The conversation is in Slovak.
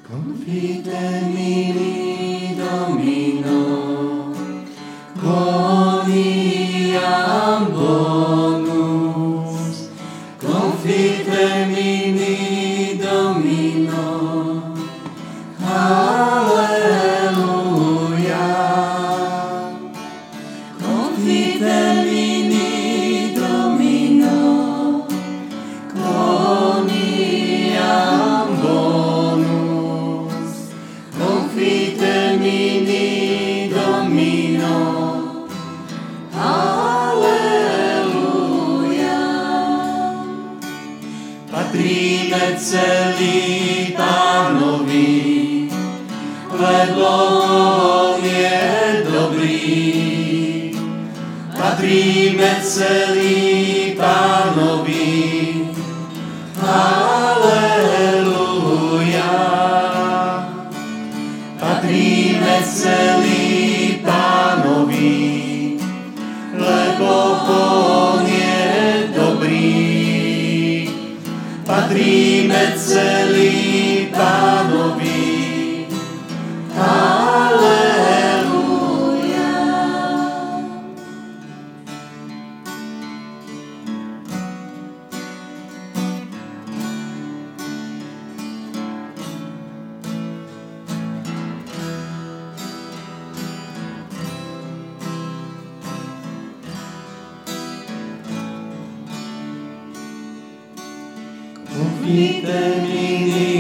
Confitemi Domino, quoniam bonus. Confitemi Domino, alleluia. Confitemi Domino, quoniam bonus. Confitemi Domino, alleluia. Patríme celý Pánovi, lebo On je dobrý. Patríme celý Pánovi, alleluja. Patríme celý Pánovi, lebo On je dobrý. Patríme celý Pánovi, alleluja. Confitemi